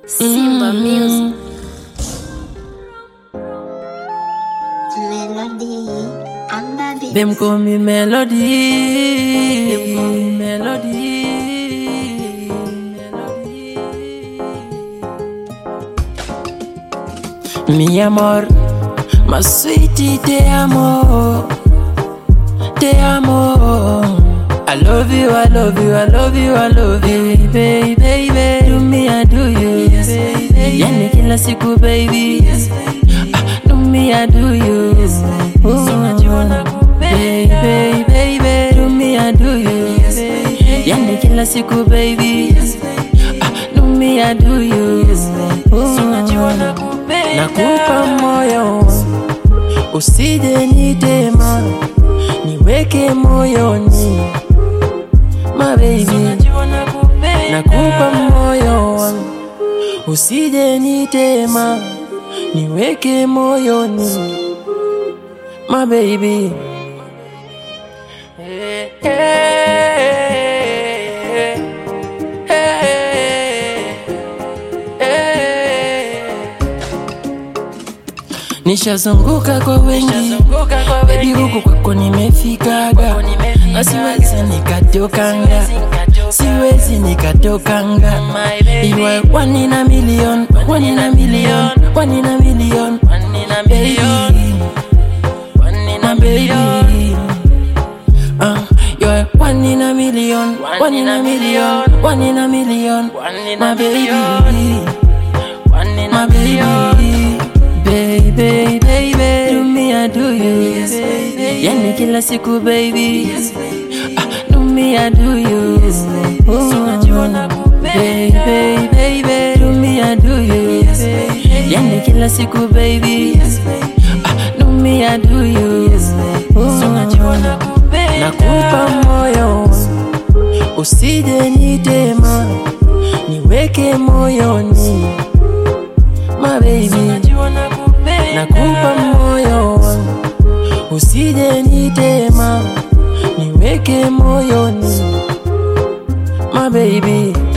Simba Music. Melody, Ambabi. Them call me Melody. Melody. Mi amor, ma sweetie, te amo. Te amo. I love you, I love you, I love you, I love you, baby, baby. Do me, I do you, baby. Yani kila siku, baby. Do me, I do you. Baby, baby. Do me, I do you. Yani kila siku, baby. Do me, I do you. Nakupa moyo, usije nitema, niweke moyoni, my baby. Nakupa moyo wangu, usije nitema, niweke moyoni, my baby. Hey, hey, hey, hey. Nishazunguka kwa wengi, baby, huku kwako nimefikaga, na siwezi nikatokanga, siwezi nikatokanga. You are one in a million, one in a million, one in a million, baby, my baby. You are one in a million, one in a million, one in a million, my baby, my baby. Baby, baby, do me, I do you. Yani kila siku, baby. Do me, I do you. Baby, baby, do me, I do you. Yani kila siku, baby. Do me, I do you. Nakupa moyo, usije nitema, niweke moyoni, my baby. Nakupa moyo wangu, usije nitema, niweke moyoni, my baby.